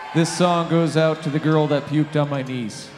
This song goes out to the girl that puked on my knees.